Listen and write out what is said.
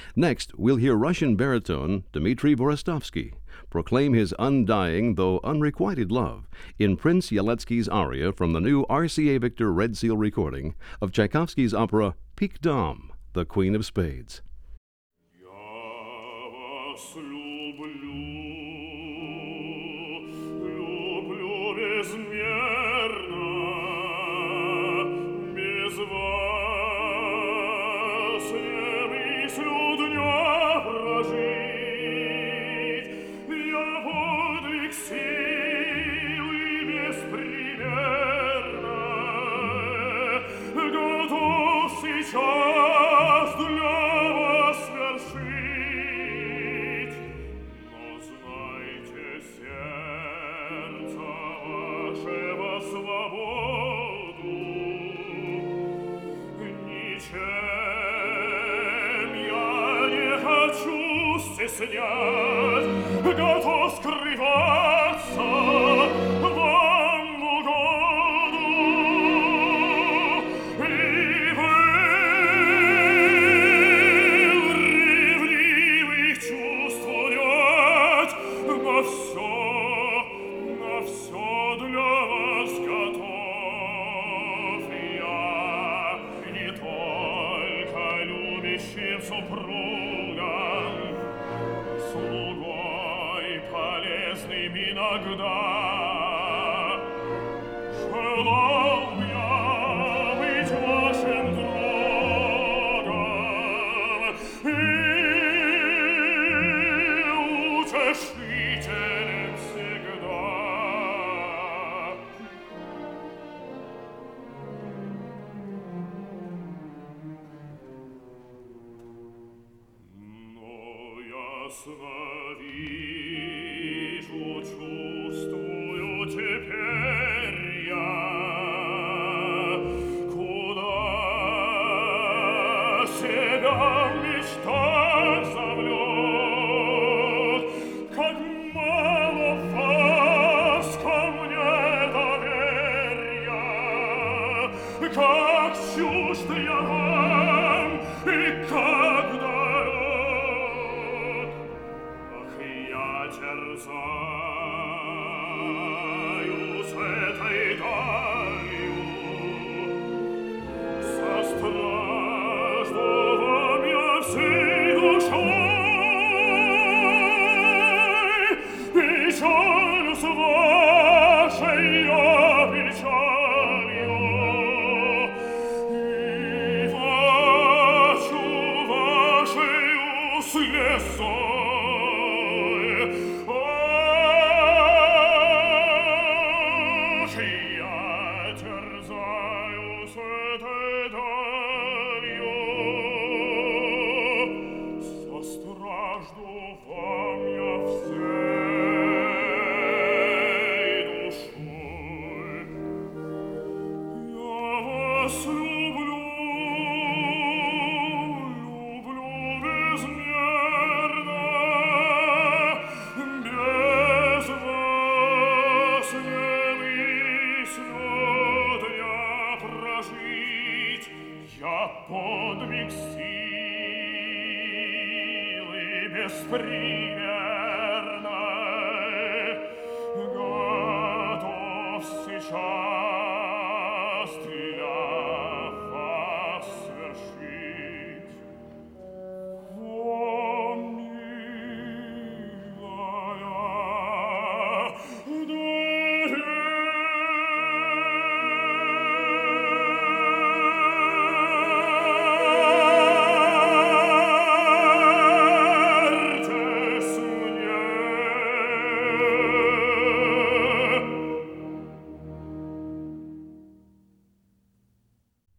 Next, we'll hear Russian baritone Dmitry Vorostovsky proclaim his undying, though unrequited love in Prince Yeletsky's aria from the new RCA Victor Red Seal recording of Tchaikovsky's opera Pique Dame, the Queen of Spades. Готов скрываться вам угоду, и вы ревнивых чувствовать, на все для вас готов я, не только любящим супругам, слугой полезным иногда. Желал я быть вашим другом и утешителем всегда. Но ясно вижу, чувствую теперь я, куда себя в мечтах завлек, как мало вас ко мне доверия, как чужд я вам и как далек. Ах, я терзаюсь этой далью, состраждувам я всей душой, печалюсь вашей я печалью, и плачу вашею слезой. Ах, я терзаюсь этой далью, состражду вам я всей душой. Я вас люблю безмерно, без вас не мыслю дня прожить. Я подвиг силы беспримерной